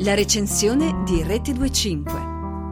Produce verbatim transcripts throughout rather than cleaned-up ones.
La recensione di Rete venticinque.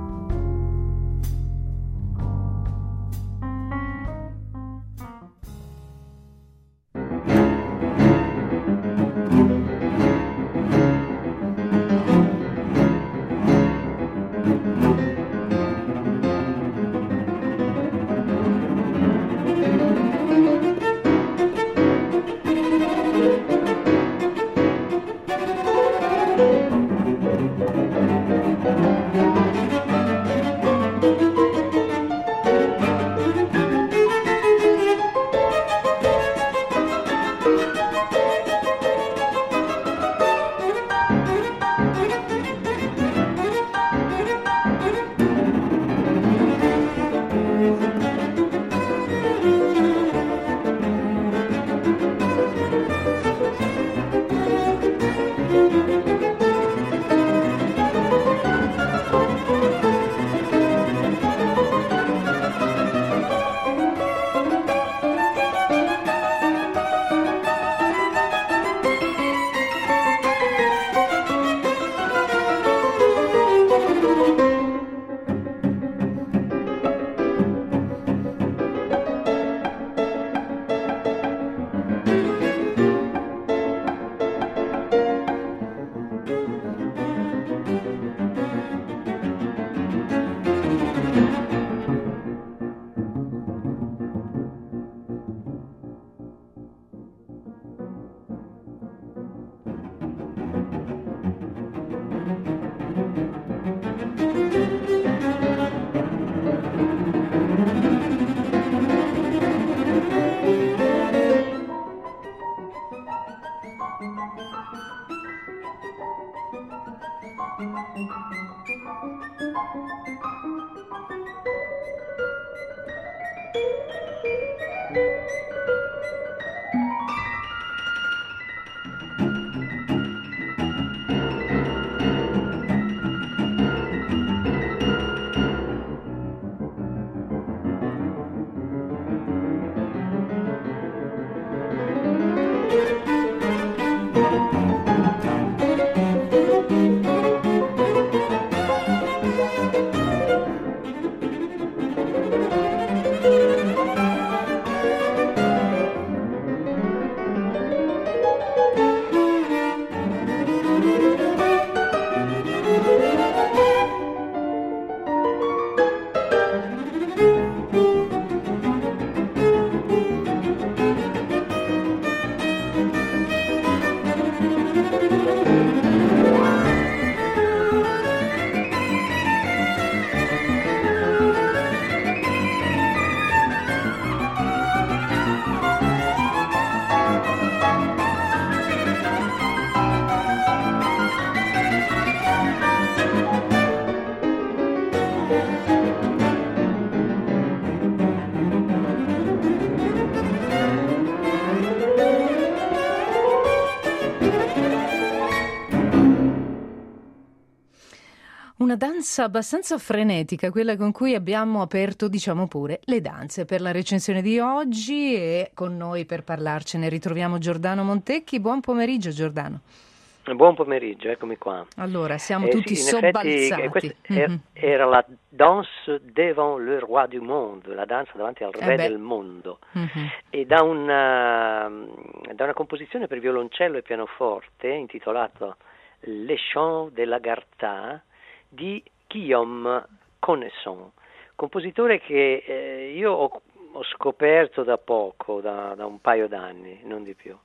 Una danza abbastanza frenetica, quella con cui abbiamo aperto, diciamo pure, le danze per la recensione di oggi, e con noi per parlarcene ritroviamo Giordano Montecchi. Buon pomeriggio, Giordano. Buon pomeriggio, eccomi qua. Allora, siamo eh, tutti sì, sobbalzati. Effetti, era, mm-hmm. era la danse devant le roi du monde, la danza davanti al re eh del mondo, mm-hmm. e da una, da una composizione per violoncello e pianoforte intitolata Les Chants de l'Agartha di Guillaume Connaisson, compositore che eh, io ho, ho scoperto da poco, da, da un paio d'anni, non di più,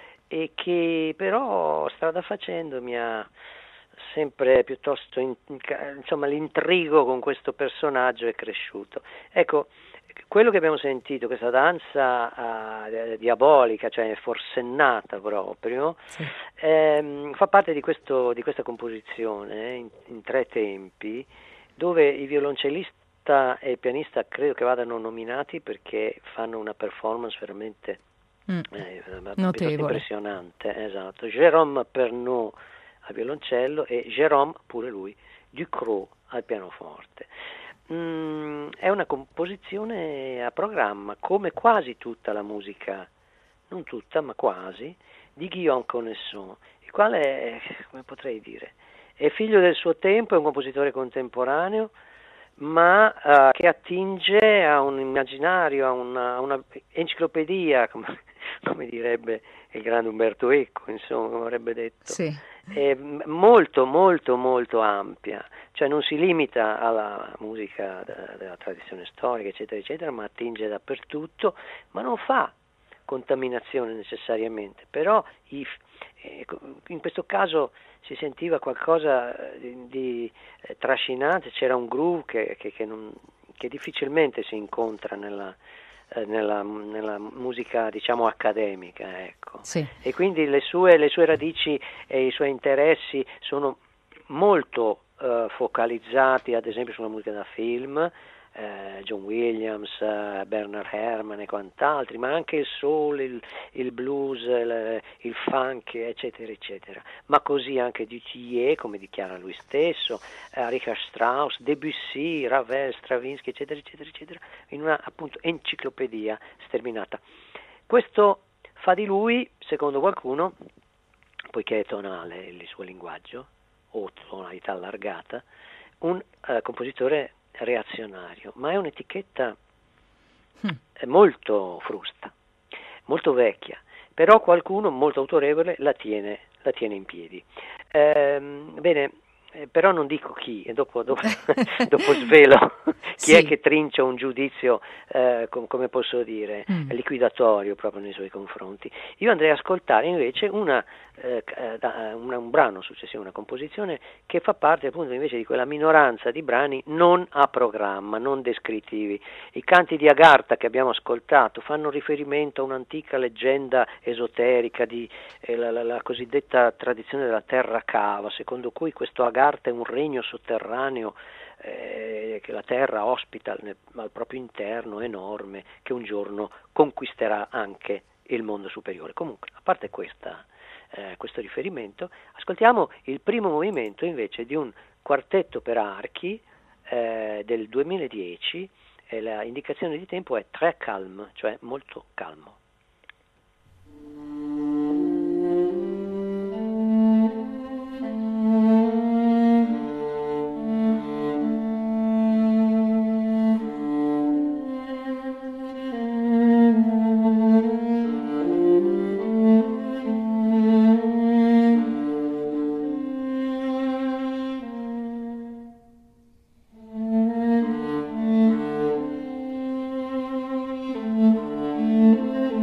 e che però strada facendo mi ha sempre piuttosto, in, insomma, l'intrigo con questo personaggio è cresciuto. Ecco, quello che abbiamo sentito, questa danza uh, diabolica, cioè forsennata proprio, sì. ehm, fa parte di, questo, di questa composizione in, in tre tempi, dove il violoncellista e il pianista credo che vadano nominati perché fanno una performance veramente mm. eh, notevole, impressionante. Esatto. Jérôme Pernot al violoncello e Jérôme, pure lui, Ducrot al pianoforte. Mm, è una composizione a programma, come quasi tutta la musica, non tutta ma quasi, di Guillaume Connaisson, il quale, come potrei dire, è figlio del suo tempo, è un compositore contemporaneo, ma uh, che attinge a un immaginario, a una, a una enciclopedia, come, come direbbe il grande Umberto Eco, insomma, come avrebbe detto. Sì. È molto, molto, molto ampia, cioè non si limita alla musica de- della tradizione storica, eccetera, eccetera, ma attinge dappertutto, ma non fa contaminazione necessariamente, però i, eh, in questo caso si sentiva qualcosa di, di eh, trascinante, c'era un groove che, che, che, non, che difficilmente si incontra nella, eh, nella, nella musica, diciamo, accademica, ecco. Sì. E quindi le sue, le sue radici e i suoi interessi sono molto eh, focalizzati, ad esempio, sulla musica da film, eh, John Williams, eh, Bernard Herrmann e quant'altri, ma anche il soul, il, il blues, il, il funk, eccetera, eccetera. Ma così anche Dutilleux, come dichiara lui stesso, eh, Richard Strauss, Debussy, Ravel, Stravinsky, eccetera, eccetera, eccetera, in una, appunto, enciclopedia sterminata. Questo fa di lui, secondo qualcuno, poiché è tonale il suo linguaggio, o tonalità allargata, un eh, compositore reazionario, ma è un'etichetta mm. molto frusta, molto vecchia, però qualcuno molto autorevole la tiene, la tiene in piedi. Ehm, bene, eh, però non dico chi, e dopo, dopo, dopo svelo chi sì. è che trincia un giudizio, eh, com- come posso dire, mm. liquidatorio proprio nei suoi confronti. Io andrei a ascoltare invece una, eh, una, un brano successivo, una composizione che fa parte appunto invece di quella minoranza di brani non a programma, non descrittivi. I canti di Agartha che abbiamo ascoltato fanno riferimento a un'antica leggenda esoterica di eh, la, la, la cosiddetta tradizione della terra cava, secondo cui questo Agartha è un regno sotterraneo eh, che la terra ospita nel, al proprio interno, enorme, che un giorno conquisterà anche il mondo superiore. Comunque, a parte questa, eh, questo riferimento, ascoltiamo il primo movimento invece di un quartetto per archi eh, del duemiladieci, e la indicazione di tempo è très calme, cioè molto calmo. Mm-hmm.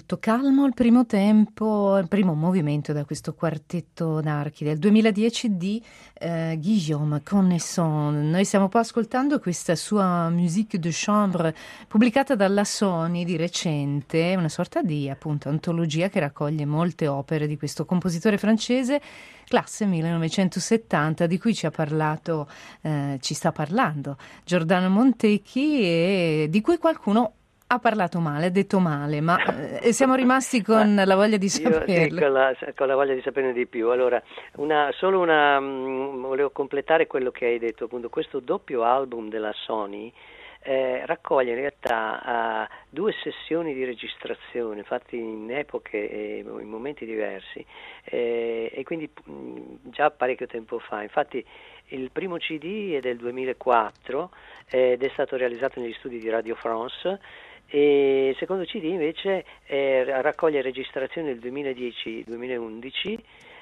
molto calmo il primo tempo, il primo movimento da questo quartetto d'archi del duemiladieci di eh, Guillaume Connesson. Noi stiamo poi ascoltando questa sua musique de chambre pubblicata dalla Sony di recente, una sorta di appunto antologia che raccoglie molte opere di questo compositore francese, classe millenovecentosettanta, di cui ci ha parlato, eh, ci sta parlando Giordano Montecchi, e di cui qualcuno ha parlato male, ha detto male, ma eh, siamo rimasti con la voglia di saperlo. Sì, con la, con la voglia di saperne di più. Allora, una, solo una, mh, volevo completare quello che hai detto, appunto, questo doppio album della Sony eh, raccoglie in realtà uh, due sessioni di registrazione fatte in epoche e in momenti diversi, eh, e quindi mh, già parecchio tempo fa. Infatti il primo C D è del duemilaquattro eh, ed è stato realizzato negli studi di Radio France, e il secondo C D invece eh, raccoglie registrazioni del duemiladieci duemilaundici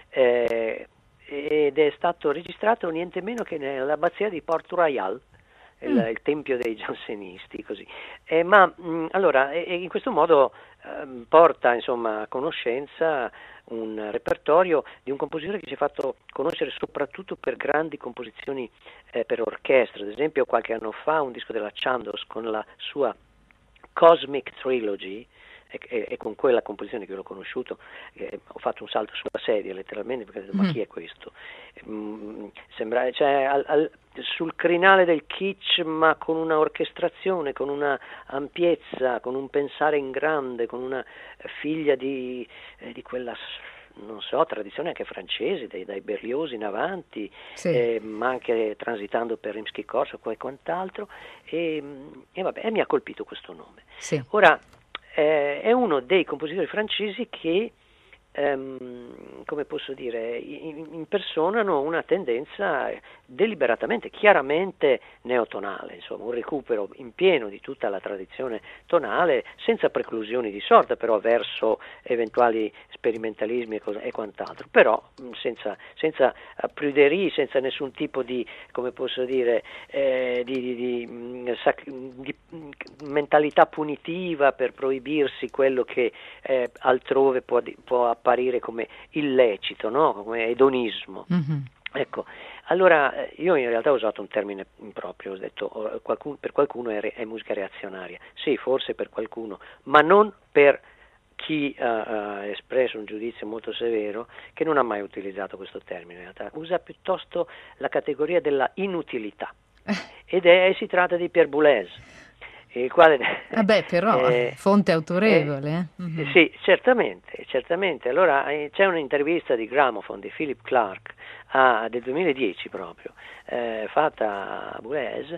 eh, ed è stato registrato niente meno che nell'abbazia di Port-Royal, il, mm. il tempio dei giansenisti, così. Eh, ma mh, allora e, e in questo modo eh, porta insomma a conoscenza un repertorio di un compositore che ci ha fatto conoscere soprattutto per grandi composizioni eh, per orchestra. Ad esempio qualche anno fa un disco della Chandos con la sua Cosmic Trilogy, e, e, e con quella composizione che l'ho conosciuto eh, ho fatto un salto sulla sedia letteralmente, perché ho detto, mm. ma chi è questo? Mm, sembra, cioè, al, al, sul crinale del kitsch, ma con una orchestrazione, con una ampiezza, con un pensare in grande, con una figlia di, eh, di quella, non so, tradizione anche francese, dai, dai Berlioz in avanti, sì. eh, ma anche transitando per Rimsky-Korsakov e quant'altro, e, e vabbè, e mi ha colpito questo nome. Sì. Ora, eh, è uno dei compositori francesi che ehm, come posso dire, impersonano una tendenza deliberatamente, chiaramente neotonale, insomma un recupero in pieno di tutta la tradizione tonale, senza preclusioni di sorta però verso eventuali sperimentalismi e, cosa, e quant'altro, però senza, senza pruderie, senza nessun tipo di, come posso dire, eh, di, di, di, di mentalità punitiva per proibirsi quello che eh, altrove può, può apparire come illecito, no? Come edonismo. Mm-hmm. Ecco, allora io in realtà ho usato un termine improprio, ho detto qualcuno, per qualcuno è, è musica reazionaria, sì, forse per qualcuno, ma non per chi ha uh, espresso un giudizio molto severo, che non ha mai utilizzato questo termine, in realtà usa piuttosto la categoria della inutilità, ed è, si tratta di Pierre Boulez, il quale vabbè però eh, fonte autorevole eh, mm-hmm. Sì, certamente, certamente. Allora eh, c'è un'intervista di Gramophone di Philip Clark ah, del duemiladieci proprio eh, fatta a Boulez,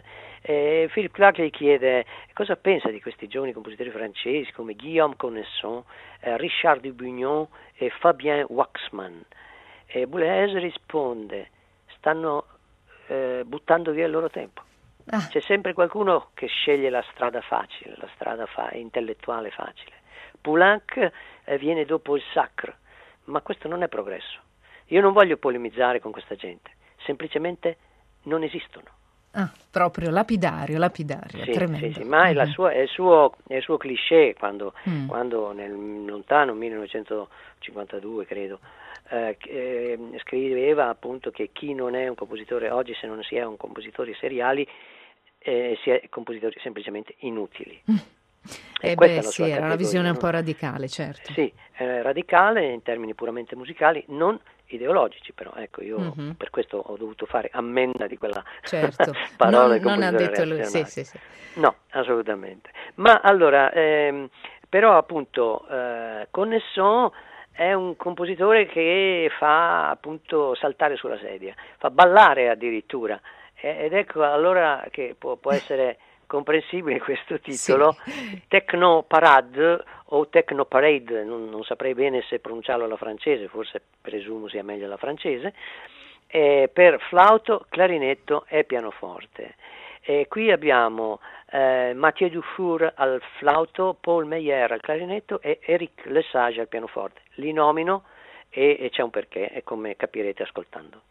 e Philip Clark gli chiede cosa pensa di questi giovani compositori francesi come Guillaume Connesson, eh, Richard Dubugnon e Fabien Waxman, e Boulez risponde: stanno eh, buttando via il loro tempo. Ah. C'è sempre qualcuno che sceglie la strada facile, la strada fa- intellettuale facile. Poulenc eh, viene dopo il Sacre, ma questo non è progresso. Io non voglio polemizzare con questa gente, semplicemente non esistono. Ah, proprio lapidario, lapidario, sì, tremendo. Sì, sì, ma è, la sua, è, il suo, è il suo cliché quando, mm. quando nel lontano millenovecentocinquantadue, credo, eh, eh, scriveva appunto che chi non è un compositore oggi, se non si è un compositore seriali, eh, si è compositori semplicemente inutili. Mm. Eh beh, sì, era una visione un po' radicale, certo. Sì, eh, radicale in termini puramente musicali, non ideologici, però ecco, io mm-hmm. per questo ho dovuto fare ammenda di quella certo. parola. Non, non ha detto lui, sì, sì, sì. No, assolutamente. Ma allora, ehm, però appunto eh, Connesson è un compositore che fa appunto saltare sulla sedia, fa ballare addirittura, eh, ed ecco allora che può, può essere comprensibile questo titolo, sì. Techno Parade o Techno Parade, non, non saprei bene se pronunciarlo alla francese, forse presumo sia meglio alla francese, eh, per flauto, clarinetto e pianoforte. E qui abbiamo eh, Mathieu Dufour al flauto, Paul Meyer al clarinetto e Eric Lesage al pianoforte. Li nomino e, e c'è un perché, e come capirete ascoltando.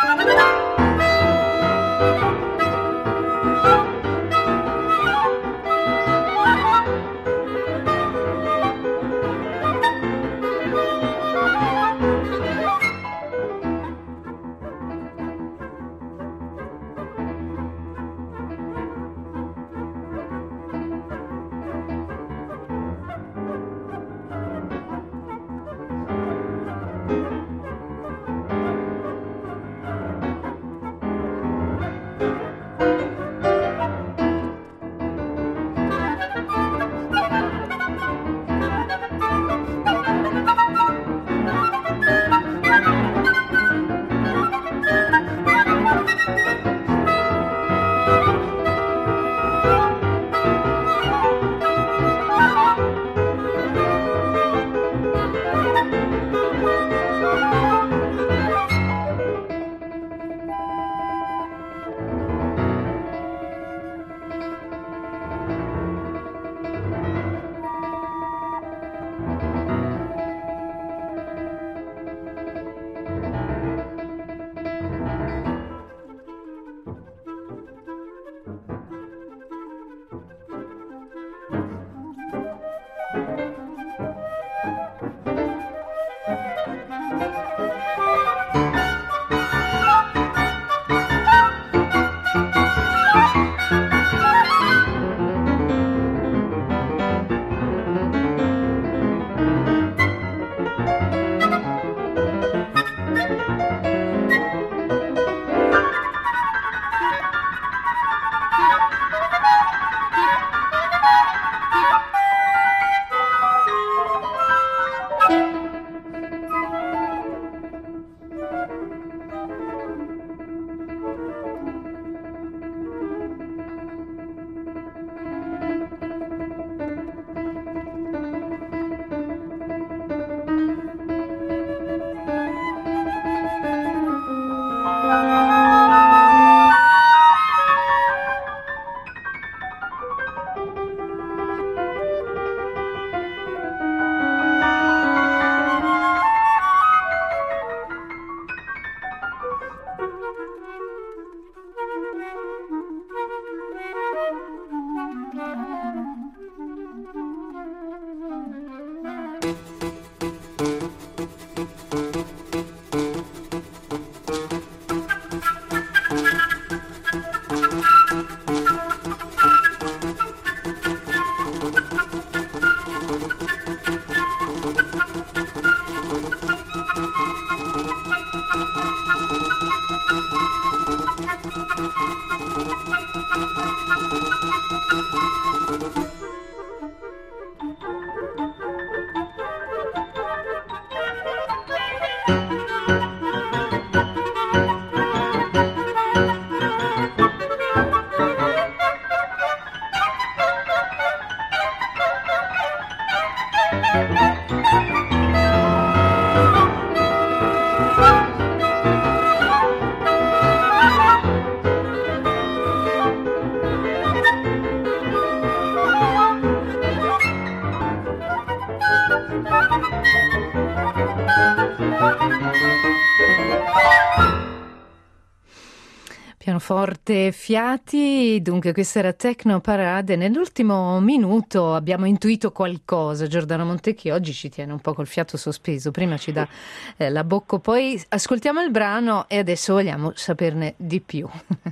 Pianoforte, fiati, dunque questa era Techno Parade. Nell'ultimo minuto abbiamo intuito qualcosa. Giordano Montecchi oggi ci tiene un po' col fiato sospeso, prima ci dà eh, la bocca, poi ascoltiamo il brano e adesso vogliamo saperne di più.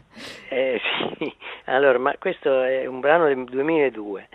eh, sì, allora, ma questo è un brano del duemiladue.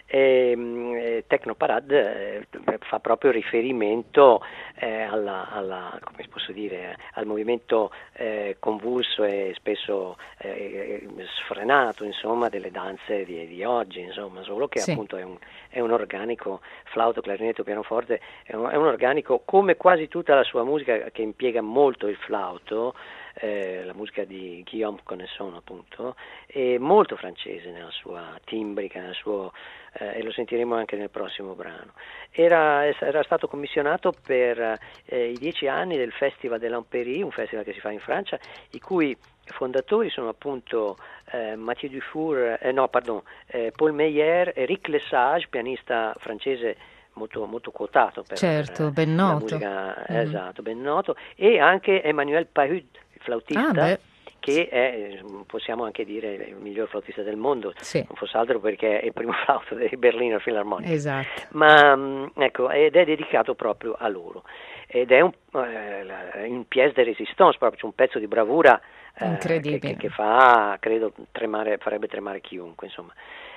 Eh, Techno Parade eh, fa proprio riferimento eh, alla, alla, come posso dire, al movimento eh, convulso e spesso eh, sfrenato, insomma, delle danze di, di oggi, insomma, solo che sì. appunto è un, è un organico, flauto, clarinetto, pianoforte, è un, è un organico come quasi tutta la sua musica, che impiega molto il flauto. Eh, la musica di Guillaume Connesson, appunto, è molto francese nella sua timbrica, nel suo, eh, e lo sentiremo anche nel prossimo brano. Era, era stato commissionato per eh, i dieci anni del Festival de l'Empéry, un festival che si fa in Francia, i cui fondatori sono appunto eh, Mathieu Dufour, eh, no, pardon, eh, Paul Meyer e Ric Lesage, pianista francese molto, molto quotato per, certo, per ben la noto. musica, mm. esatto, ben noto, e anche Emmanuel Pahud, flautista, ah, che è, possiamo anche dire, il miglior flautista del mondo, sì. non fosse altro perché è il primo flauto dei Berliner Philharmonic. Esatto. Ma ecco, ed è dedicato proprio a loro. Ed è un, eh, in pièce de résistance, proprio un pezzo di bravura eh, incredibile, che, che, che fa, credo, tremare, farebbe tremare chiunque, insomma.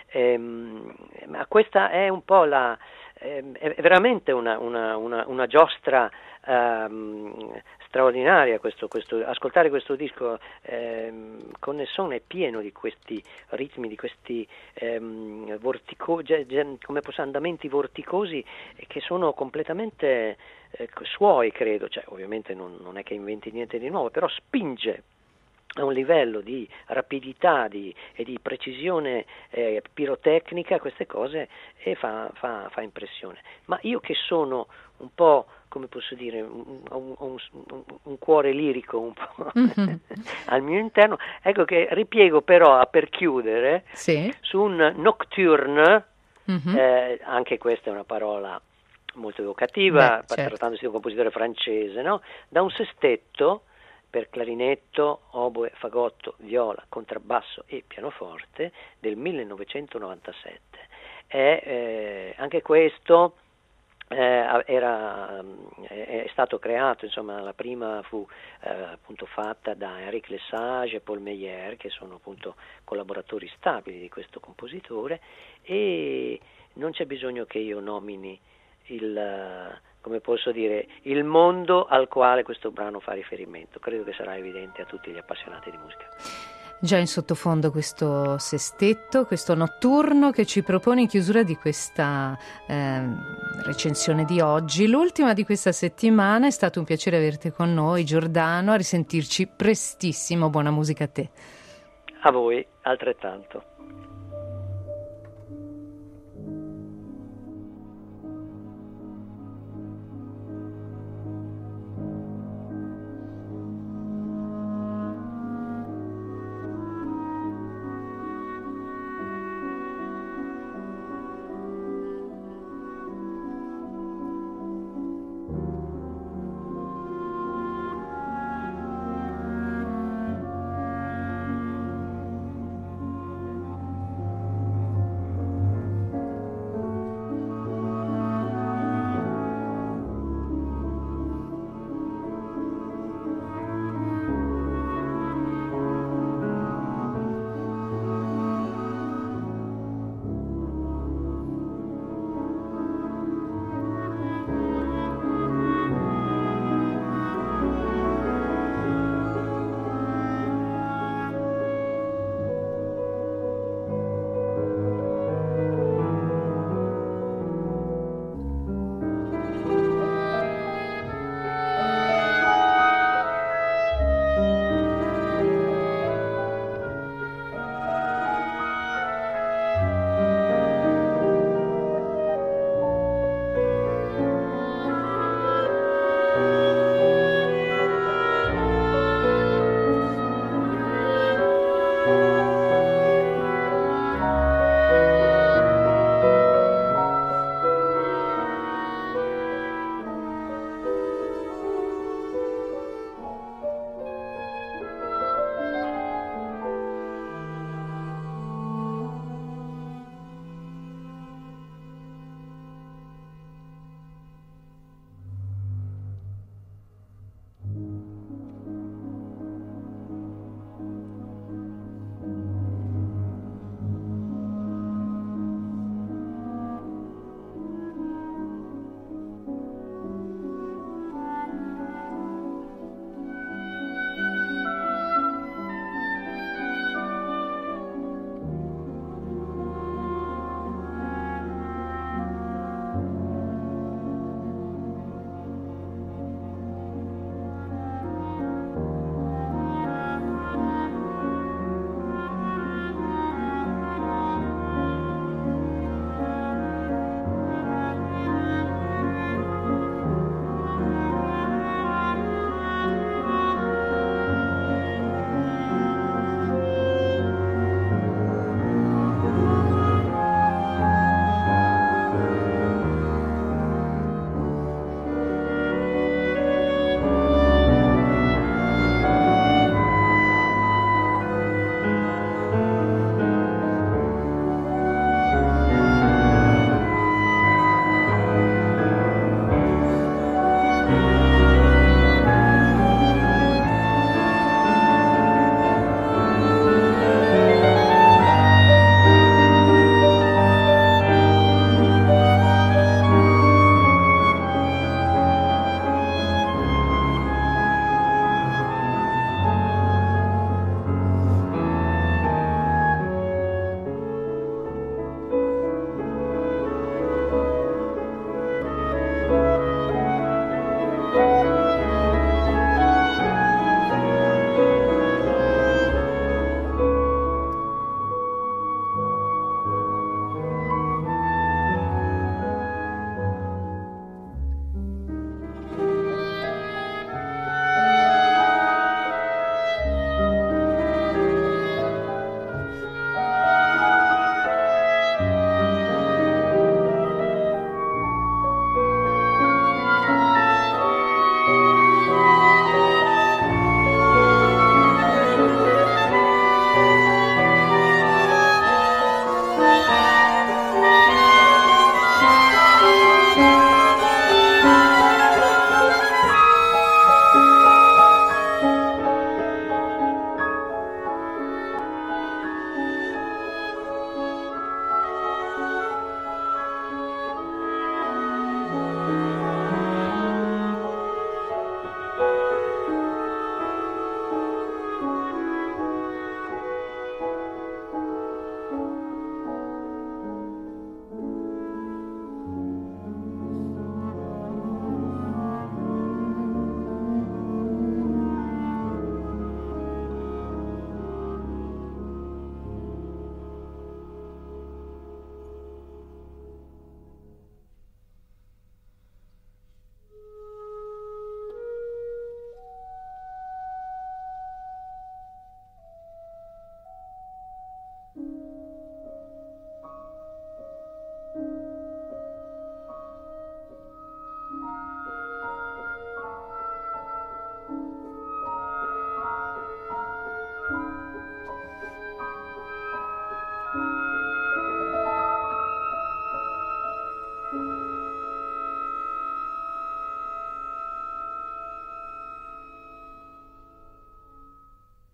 Ehm, ma questa è un po' la, ehm, è veramente una, una, una, una giostra ehm, straordinaria, questo, questo, ascoltare questo disco. ehm, Connesson è pieno di questi ritmi, di questi ehm, vorticosi, come posso, andamenti vorticosi che sono completamente eh, suoi, credo, cioè ovviamente non, non è che inventi niente di nuovo, però spinge a un livello di rapidità di, e di precisione eh, pirotecnica queste cose, e fa, fa, fa impressione. Ma io che sono un po', come posso dire, un, un, un, un cuore lirico un po' mm-hmm. al mio interno, ecco che ripiego però, per chiudere, sì. su un nocturne, mm-hmm. eh, anche questa è una parola molto evocativa, Beh, certo. trattandosi di un compositore francese, no? Da un sestetto per clarinetto, oboe, fagotto, viola, contrabbasso e pianoforte del millenovecentonovantasette. È, eh, anche questo eh, era, è stato creato, insomma, la prima fu eh, appunto fatta da Henrik Lesage e Paul Meyer, che sono appunto collaboratori stabili di questo compositore, e non c'è bisogno che io nomini il, come posso dire, il mondo al quale questo brano fa riferimento. Credo che sarà evidente a tutti gli appassionati di musica. Già in sottofondo questo sestetto, questo notturno che ci propone in chiusura di questa eh, recensione di oggi, l'ultima di questa settimana. È stato un piacere averti con noi, Giordano, a risentirci prestissimo. Buona musica a te. A voi altrettanto.